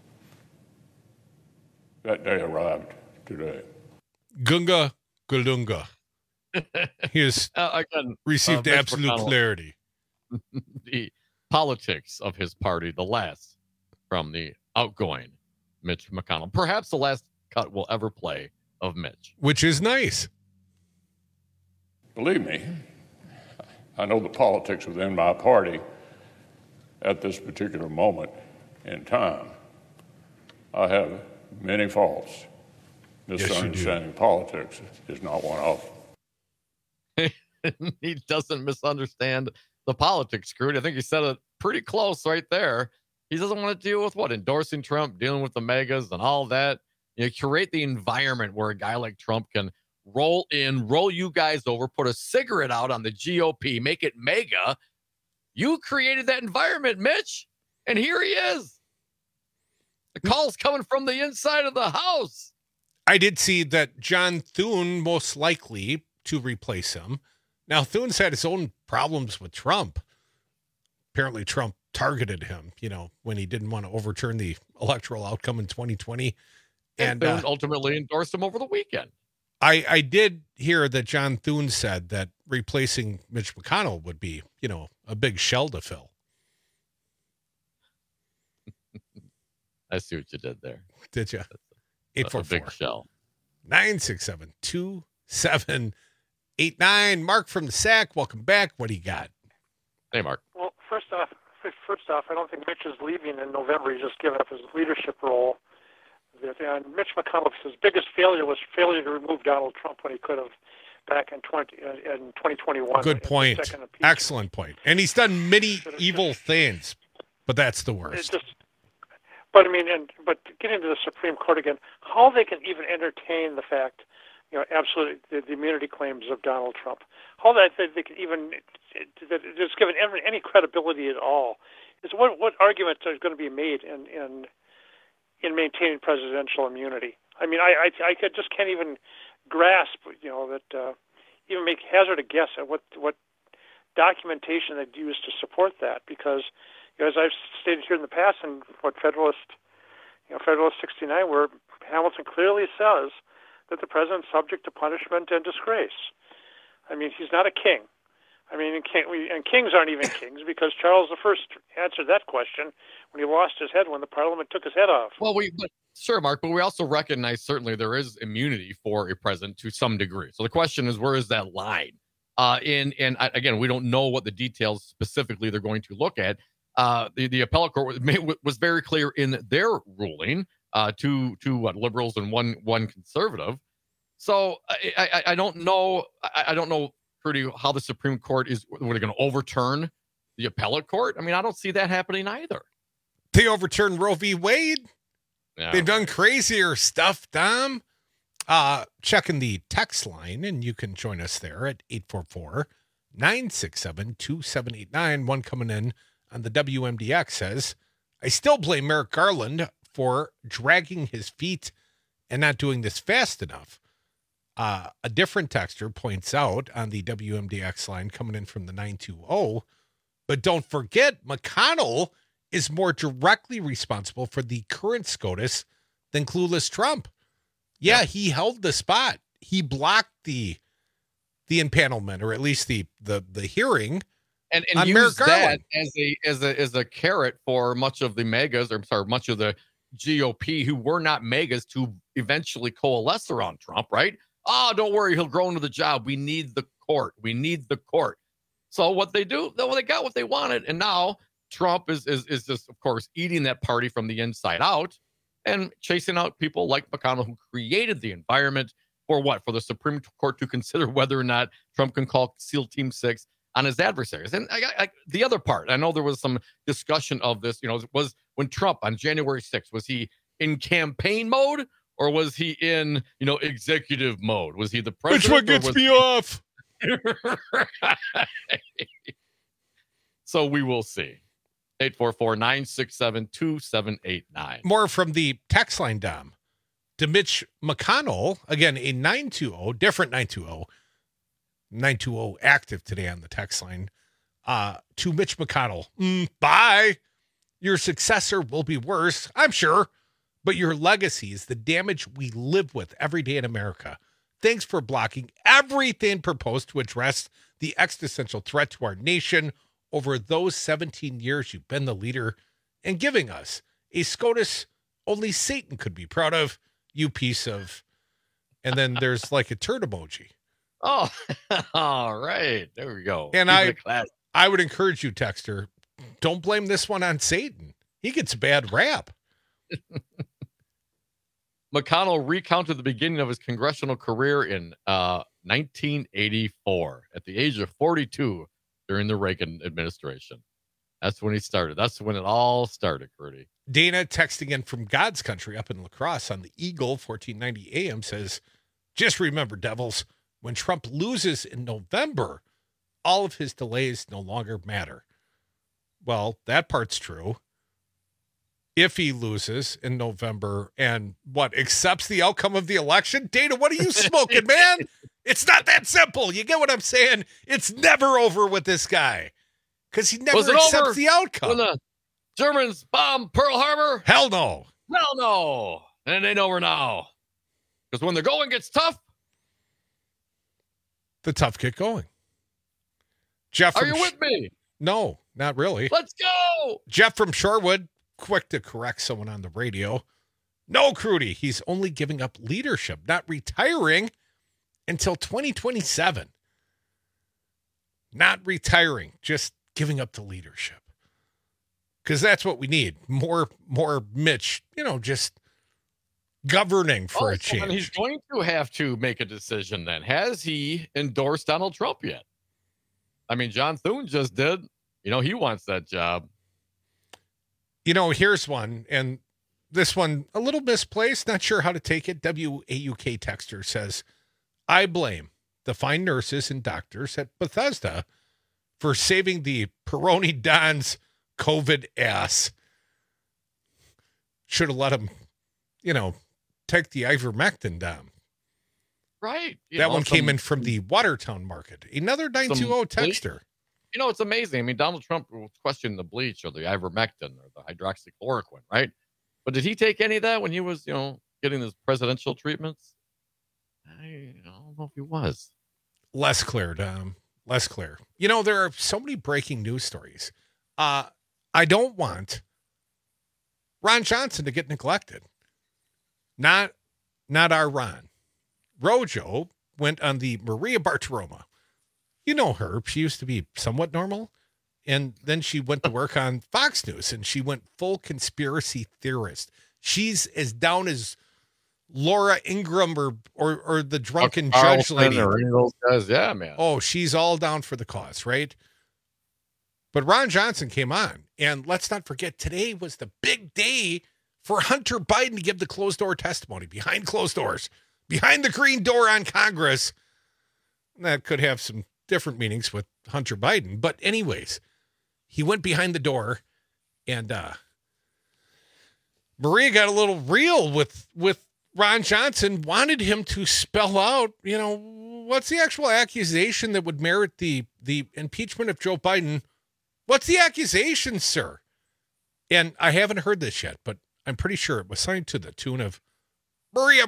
That day arrived today. Gunga Galunga. He has received absolute clarity. The politics of his party, the last from the outgoing Mitch McConnell. Perhaps the last cut we'll ever play of Mitch. Which is nice. Believe me, I know the politics within my party at this particular moment in time. I have many faults. Misunderstanding politics is not one of them. He doesn't misunderstand the politics, Screwed. I think he said it pretty close right there. He doesn't want to deal with endorsing Trump, dealing with the megas and all that. You know, curate the environment where a guy like Trump can roll you guys over, put a cigarette out on the GOP, make it mega. You created that environment, Mitch, and here he is. The call's coming from the inside of the House. I did see that John Thune most likely to replace him. Now, Thune's had his own problems with Trump. Apparently, Trump targeted him, when he didn't want to overturn the electoral outcome in 2020. And Thune ultimately endorsed him over the weekend. I did hear that John Thune said that replacing Mitch McConnell would be, a big shell to fill. I see what you did there. Did you? 844. Big shell. 967-2789. Mark from the SAC, welcome back. What do you got? Hey, Mark. Well, first off, I don't think Mitch is leaving in November. He's just given up his leadership role. And Mitch McConnell's biggest failure was failure to remove Donald Trump when he could have back in 2021. Good point. Excellent point. And he's done many evil things, but that's the worst. But getting to the Supreme Court again, how they can even entertain the fact absolutely the immunity claims of Donald Trump. All that they can even just given any credibility at all is what arguments are going to be made in maintaining presidential immunity. I mean, I just can't even grasp, that even hazard a guess at what documentation they'd use to support that, because as I've stated here in the past, in Federalist 69, where Hamilton clearly says that the president's subject to punishment and disgrace. I mean, he's not a king. I mean, and kings aren't even kings, because Charles I answered that question when he lost his head when the Parliament took his head off. Well, sure, Mark, but we also recognize certainly there is immunity for a president to some degree. So the question is, where is that line? Again, we don't know what the details specifically they're going to look at. The appellate court was very clear in their ruling to liberals and one conservative. So I don't know. I don't know pretty how the Supreme Court is going to overturn the appellate court. I mean, I don't see that happening either. They overturned Roe v. Wade. Yeah. They've done crazier stuff, Dom. Checking the text line, and you can join us there at 844-967-2789. One coming in on the WMDX says, I still blame Merrick Garland for dragging his feet and not doing this fast enough. A different texter points out on the WMDX line coming in from the 920, but don't forget, McConnell is more directly responsible for the current SCOTUS than clueless Trump. Yeah, he held the spot. He blocked the impanelment, or at least the hearing, and on used Merrick Garland that as a carrot for much of the much of the GOP who were not megas to eventually coalesce around Trump, right? Oh, don't worry, he'll grow into the job. We need the court. We need the court. So what they do, they got what they wanted, and now Trump is just, of course, eating that party from the inside out and chasing out people like McConnell, who created the environment for the Supreme Court to consider whether or not Trump can call SEAL Team 6 on his adversaries. And the other part, I know there was some discussion of this, was when Trump on January 6th, was he in campaign mode or was he in, executive mode? Was he the president? Which one gets me off? So we will see. 844-967-2789. More from the text line, Dom. To Mitch McConnell, again, a 920, different 920 active today on the text line. To Mitch McConnell, bye. Your successor will be worse, I'm sure, but your legacy is the damage we live with every day in America. Thanks for blocking everything proposed to address the existential threat to our nation over those 17 years you've been the leader and giving us a SCOTUS only Satan could be proud of, you piece of... And then there's like a turd emoji. Oh, all right. There we go. And I would encourage you, texter, don't blame this one on Satan. He gets a bad rap. McConnell recounted the beginning of his congressional career in 1984 at the age of 42 during the Reagan administration. That's when he started. That's when it all started, Curdy. Dana, texting in from God's country up in La Crosse on the Eagle 1490 AM, says, just remember, Devils, when Trump loses in November, all of his delays no longer matter. Well, that part's true. If he loses in November and accepts the outcome of the election, Dana, what are you smoking, man? It's not that simple. You get what I'm saying? It's never over with this guy because he never accepts the outcome. When the Germans bombed Pearl Harbor? Hell no. Hell no. And they know we're now. Because when the going gets tough, the tough get going. Jeff, are you with me? No, not really. Let's go. Jeff from Shorewood, quick to correct someone on the radio. No, Crudy, he's only giving up leadership, not retiring until 2027. Not retiring, just giving up the leadership. Because that's what we need. More Mitch, just governing for a change. And he's going to have to make a decision then. Has he endorsed Donald Trump yet? I mean, John Thune just did. He wants that job. Here's one, and this one a little misplaced. Not sure how to take it. WAUK texter says, I blame the fine nurses and doctors at Bethesda for saving the Peroni Don's COVID ass. Should have let him, take the ivermectin down. Right. That one came in from the Watertown market. Another 920 texter. It's amazing. I mean, Donald Trump questioned the bleach or the ivermectin or the hydroxychloroquine, right? But did he take any of that when he was, getting his presidential treatments? I don't know if he was. Less clear, Dom. Less clear. There are so many breaking news stories. I don't want Ron Johnson to get neglected. Not our Ron. Rojo went on the Maria Bartiromo. You know her. She used to be somewhat normal. And then she went to work on Fox News, and she went full conspiracy theorist. She's as down as Laura Ingraham or the drunken judge lady. Or any of those guys. Yeah, man. Oh, she's all down for the cause, right? But Ron Johnson came on. And let's not forget, today was the big day for Hunter Biden to give the closed-door testimony, behind closed doors, behind the green door on Congress. That could have some different meanings with Hunter Biden. But anyways, he went behind the door, and Maria got a little real with Ron Johnson, wanted him to spell out, what's the actual accusation that would merit the impeachment of Joe Biden? What's the accusation, sir? And I haven't heard this yet, but I'm pretty sure it was signed to the tune of Maria.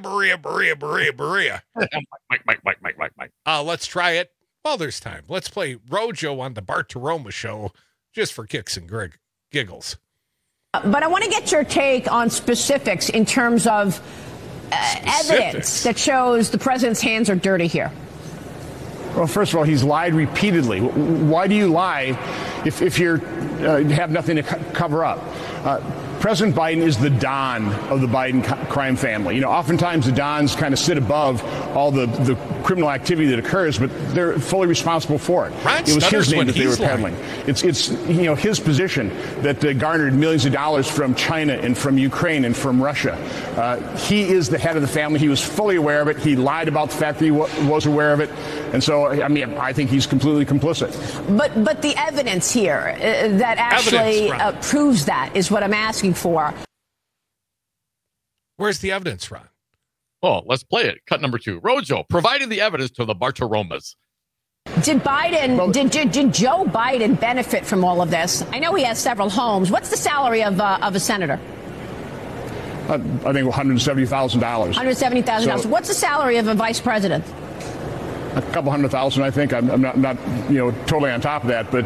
Mike. Let's try it while there's time. Let's play Rojo on the Bartiromo show just for kicks and giggles. But I want to get your take on specifics in terms of evidence that shows the president's hands are dirty here. Well, first of all, he's lied repeatedly. Why do you lie if you have nothing to cover up? President Biden is the Don of the Biden crime family. Oftentimes the Dons kind of sit above all the criminal activity that occurs, but they're fully responsible for it. It was his name that they were peddling. It's his position that garnered millions of dollars from China and from Ukraine and from Russia. He is the head of the family. He was fully aware of it. He lied about the fact that he was aware of it. And so, I think he's completely complicit. But the evidence here that actually proves that is what I'm asking for. Where's the evidence, Ron? Well, let's play it. Cut number 2. Rojo providing the evidence to the Bartiromas. Did Joe Biden benefit from all of this? I know he has several homes. What's the salary of a senator? I think $170,000. $170,000. So, what's the salary of a vice president? A couple $100,000, I think. I'm not totally on top of that, but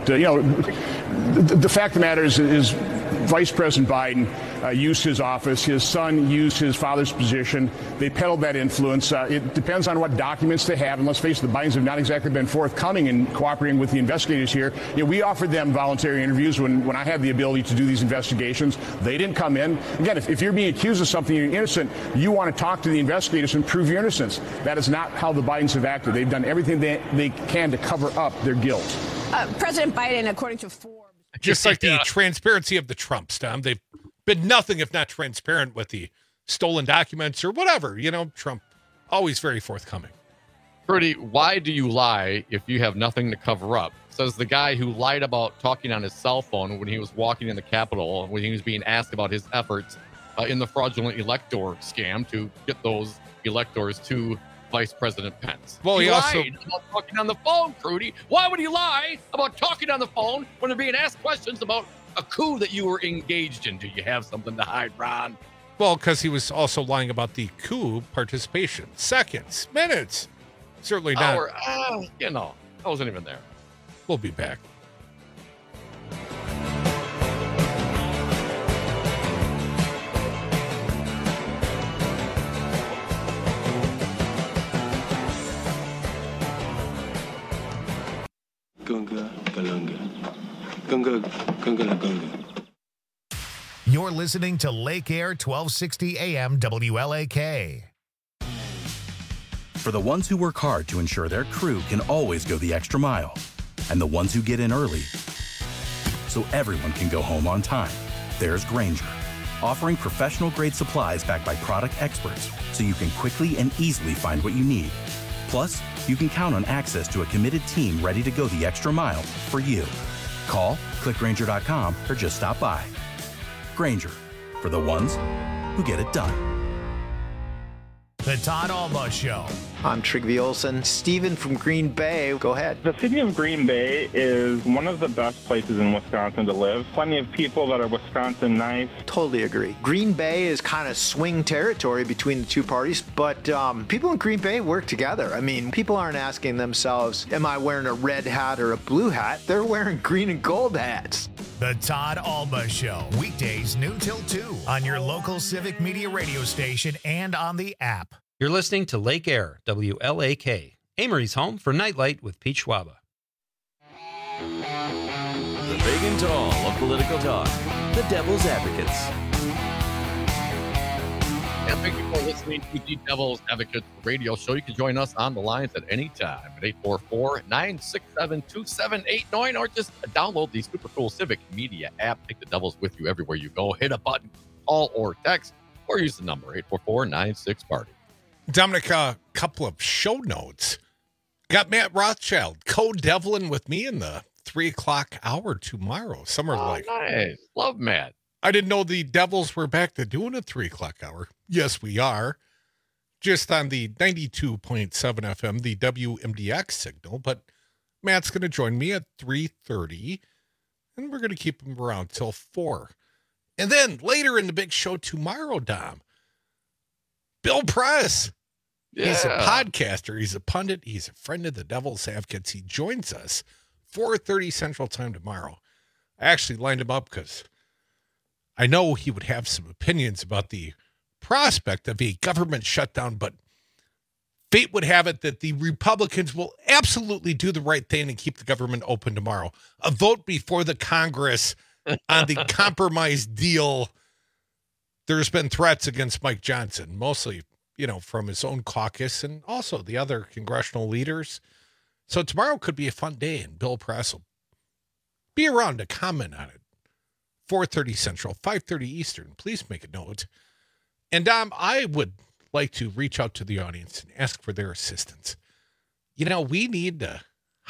the fact of the matter is Vice President Biden used his office. His son used his father's position. They peddled that influence. It depends on what documents they have. And let's face it, the Bidens have not exactly been forthcoming in cooperating with the investigators here. We offered them voluntary interviews when I had the ability to do these investigations. They didn't come in. Again, if you're being accused of something, you're innocent, you want to talk to the investigators and prove your innocence. That is not how the Bidens have acted. They've done everything they can to cover up their guilt. President Biden, according to Forbes. Just like the transparency of the Trumps, Tom. They've been nothing if not transparent with the stolen documents or whatever. Trump, always very forthcoming. Prudy, why do you lie if you have nothing to cover up? Says the guy who lied about talking on his cell phone when he was walking in the Capitol, when he was being asked about his efforts in the fraudulent elector scam to get those electors to Vice President Pence. Well, he also lied about talking on the phone, Prudy. Why would he lie about talking on the phone when they're being asked questions about a coup that you were engaged in? Do you have something to hide, Ron? Well, because he was also lying about the coup participation. Seconds, minutes. Certainly not. I wasn't even there. We'll be back. You're listening to Lake Air 1260 AM WLAK. For the ones who work hard to ensure their crew can always go the extra mile, and the ones who get in early so everyone can go home on time, there's Grainger, offering professional-grade supplies backed by product experts so you can quickly and easily find what you need. Plus, you can count on access to a committed team ready to go the extra mile for you. Call, click Grainger.com, or just stop by. Grainger, for the ones who get it done. The Todd Alba Show. I'm Trigby Olson. Steven from Green Bay, go ahead. The city of Green Bay is one of the best places in Wisconsin to live. Plenty of people that are Wisconsin nice. Totally agree. Green Bay is kind of swing territory between the two parties, but people in Green Bay work together. I mean, people aren't asking themselves, am I wearing a red hat or a blue hat? They're wearing green and gold hats. The Todd Alba Show, weekdays noon till 2 on your local Civic Media radio station and on the app. You're listening to Lake Air, WLAK, Amory's home for Nightlight with Pete Schwaba. The big and tall of political talk, the Devil's Advocates. And thank you for listening to the Devil's Advocates radio show. You can join us on the lines at any time at 844-967-2789 or just download the super cool Civic Media app. Take the Devils with you everywhere you go. Hit a button, call or text, or use the number 844-96-PARTY. Dominic, a couple of show notes. Got Matt Rothschild co-deviling with me in the 3 o'clock hour tomorrow. Some are nice. Love Matt. I didn't know the Devils were back to doing a 3 o'clock hour. Yes, we are. Just on the 92.7 FM, the WMDX signal. But Matt's going to join me at 3:30, and we're going to keep him around till 4. And then later in the big show tomorrow, Dom, Bill Press. Yeah. He's a podcaster. He's a pundit. He's a friend of the Devil's Advocates. He joins us 4:30 Central Time tomorrow. I actually lined him up because I know he would have some opinions about the prospect of a government shutdown, but fate would have it that the Republicans will absolutely do the right thing and keep the government open tomorrow. A vote before the Congress on the compromise deal. There's been threats against Mike Johnson, mostly, from his own caucus and also the other congressional leaders. So tomorrow could be a fun day, and Bill Press will be around to comment on it. 4:30 Central, 5:30 Eastern. Please make a note. And Dom, I would like to reach out to the audience and ask for their assistance. We need to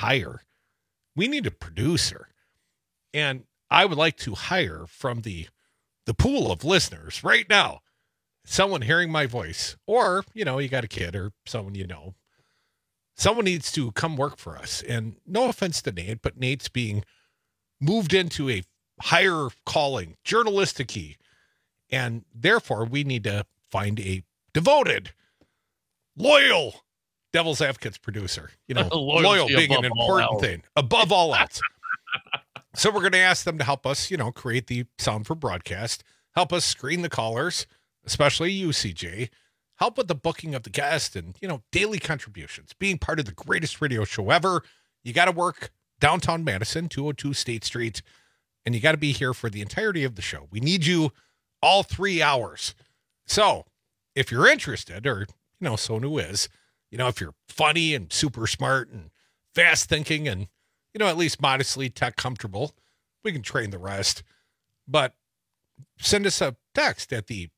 we need a producer. And I would like to hire from the pool of listeners right now, someone hearing my voice, or, you got a kid or someone, someone needs to come work for us. And no offense to Nate, but Nate's being moved into a higher calling, journalistic-y. And therefore, we need to find a devoted, loyal Devil's Advocates producer. Loyal being an important thing, above all else. So we're going to ask them to help us, create the sound for broadcast, help us screen the callers, especially you, CJ, help with the booking of the guest and, daily contributions. Being part of the greatest radio show ever, you got to work downtown Madison, 202 State Street, and you got to be here for the entirety of the show. We need you all 3 hours. So if you're interested, or, someone who is, if you're funny and super smart and fast thinking and, at least modestly tech comfortable, we can train the rest. But send us a text at the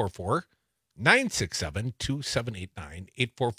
844-967-2789,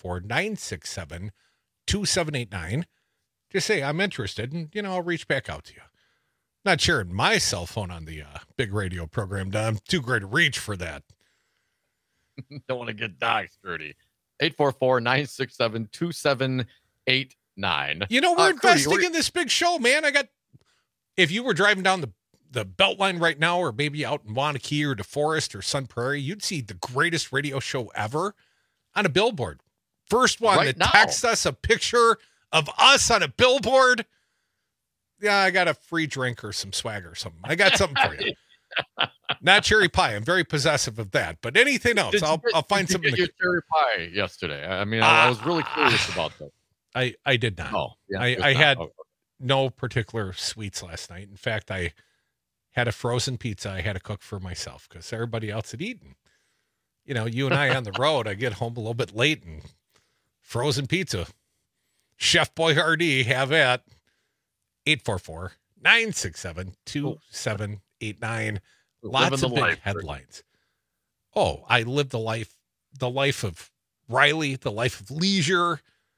844-967-2789. Just say, I'm interested, and, I'll reach back out to you. Not sharing my cell phone on the big radio program, Dom. Too great a reach for that. Don't want to get doxxed, Rudy. 844-967-2789. We're investing in this big show, man. If you were driving down the Beltline right now, or maybe out in Wanakee or DeForest or Sun Prairie, you'd see the greatest radio show ever on a billboard. First one that texts us a picture of us on a billboard. Yeah, I got a free drink or some swag or something. I got something for you. Not cherry pie. I'm very possessive of that. But anything else, I'll find something. Did you get your cherry pie yesterday? I mean, I was really curious about that. I did not. Oh, yeah, I had no particular sweets last night. In fact, I had a frozen pizza I had to cook for myself because everybody else had eaten. You and I on the road, I get home a little bit late and frozen pizza. Chef Boyardee, have at 844-967-2789. Lots of big headlines. Oh, I lived the life of Riley, the life of leisure.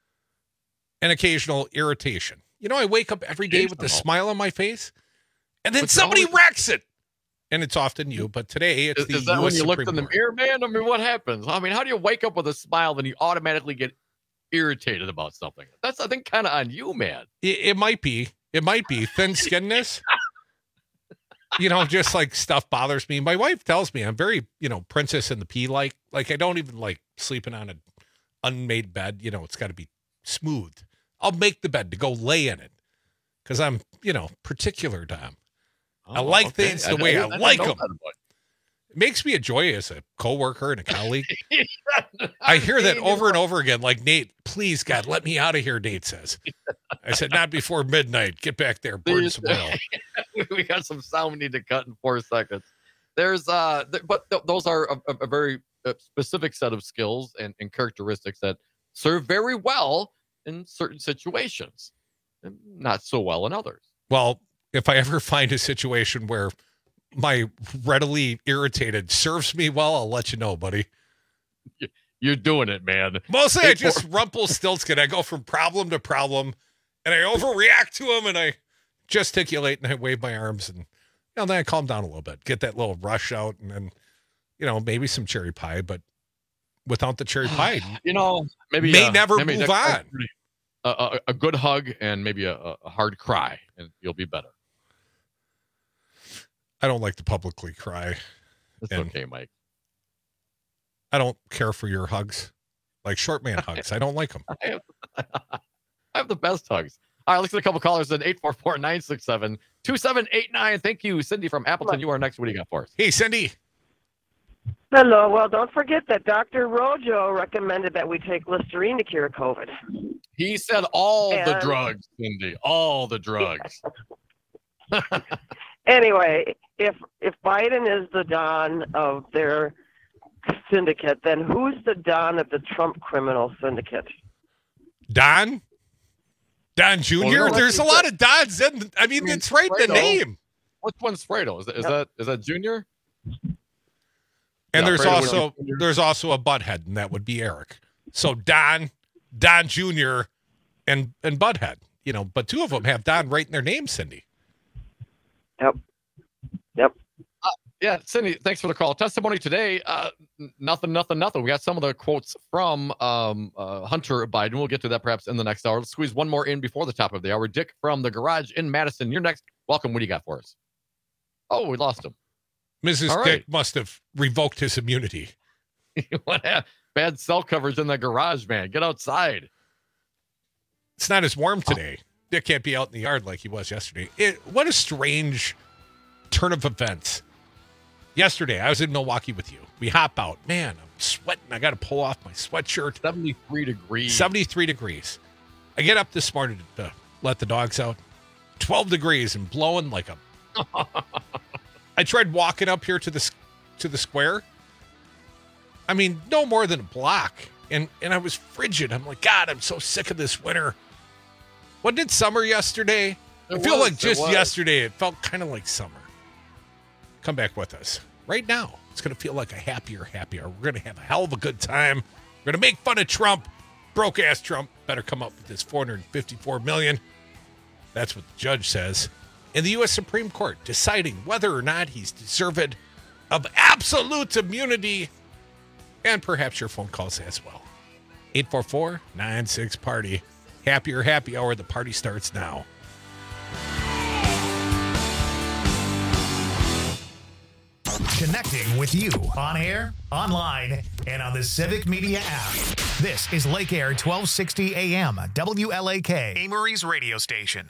and occasional irritation. You know, I wake up every day with a smile on my face, and then somebody wrecks it. And it's often you, but today it's the Is that US when you looked Supreme in the Court. mirror, man? I mean, what happens? I mean, how do you wake up with a smile and you automatically get irritated about something? That's, I think, kind of on you, man. It might be. It might be thin-skinnedness. You know, just like stuff bothers me. My wife tells me I'm very, Princess and the Pea like I don't even like sleeping on an unmade bed. You know, it's got to be smooth. I'll make the bed to go lay in it because I'm, particular, Dom. I like things the way I like them. It makes me a joy as a coworker and a colleague. I hear that over and over again. Like, Nate, please, God, let me out of here, Nate says. I said, not before midnight. Get back there, burn some oil. We got some sound we need to cut in 4 seconds. There's, those are a very specific set of skills and characteristics that serve very well in certain situations and not so well in others. Well, if I ever find a situation where my readily irritated serves me well, I'll let you know, buddy. You're doing it, man. Mostly I just Rumpelstiltskin. I go from problem to problem, and I overreact to them, and I gesticulate, and I wave my arms, and then I calm down a little bit, get that little rush out, and then, maybe some cherry pie, but without the cherry pie, maybe never move on. A good hug and maybe a hard cry, and you'll be better. I don't like to publicly cry. That's okay, Mike. I don't care for your hugs, like short man hugs. I don't like them. I have the best hugs. All right, let's get a couple callers in 844-967-2789. Thank you, Cindy from Appleton. You are next. What do you got for us? Hey, Cindy. Hello. Well, don't forget that Dr. Rojo recommended that we take Listerine to cure COVID. He said the drugs, Cindy. All the drugs. Anyway, if Biden is the Don of their syndicate, then who's the Don of the Trump criminal syndicate? Don Jr.? Well, there's a lot of Dons. It's right in the name. Which one's Fredo? Is that Junior? And there's Fredo also a butthead, and that would be Eric. So Don Jr. and butthead, but two of them have Don right in their name, Cindy. Yep. Yeah, Cindy, thanks for the call. Testimony today, nothing. We got some of the quotes from Hunter Biden. We'll get to that perhaps in the next hour. Let's squeeze one more in before the top of the hour. Dick from the garage in Madison, you're next. Welcome. What do you got for us? Oh, we lost him. Mrs. Dick must have revoked his immunity. What happened? Bad cell coverage in the garage, man. Get outside. It's not as warm today. Dick can't be out in the yard like he was yesterday. What a strange turn of events. Yesterday, I was in Milwaukee with you. We hop out. Man, I'm sweating. I got to pull off my sweatshirt. 73 degrees. 73 degrees. I get up this morning to let the dogs out. 12 degrees and blowing like a... I tried walking up here to the square. I mean, no more than a block. And I was frigid. I'm like, God, I'm so sick of this winter. Wasn't it summer yesterday? I feel like just yesterday, it felt kind of like summer. Come back with us right now. It's going to feel like a happier. We're going to have a hell of a good time. We're going to make fun of Trump. Broke ass Trump better come up with this $454 million. That's what the judge says. In the U.S. Supreme Court, deciding whether or not he's deserved of absolute immunity, and perhaps your phone calls as well. 844-96-PARTY. Happier happy hour. The party starts now. Connecting with you on air, online, and on the Civic Media app. This is Lake Air 1260 AM, WLAK, Amory's radio station.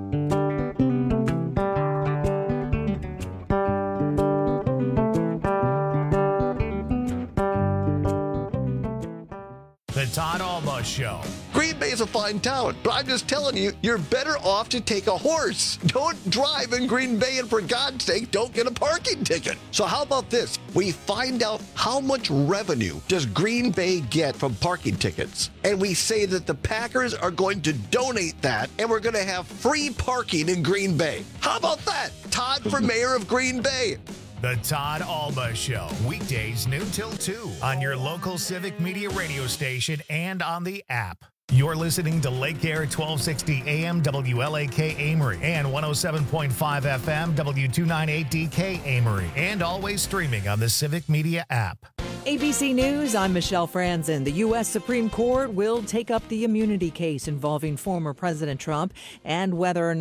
The Todd Alba Show. Green Bay is a fine town, but I'm just telling you, you're better off to take a horse. Don't drive in Green Bay, and for God's sake, don't get a parking ticket. So how about this? We find out how much revenue does Green Bay get from parking tickets, and we say that the Packers are going to donate that, and we're going to have free parking in Green Bay. How about that? Todd for mayor of Green Bay. The Todd Alba Show, weekdays noon till 2 on your local Civic Media radio station and on the app. You're listening to Lake Air 1260 AM WLAK Amory and 107.5 FM W298DK Amory, and always streaming on the Civic Media app. ABC News, I'm Michelle Franzen. The U.S. Supreme Court will take up the immunity case involving former President Trump and whether or not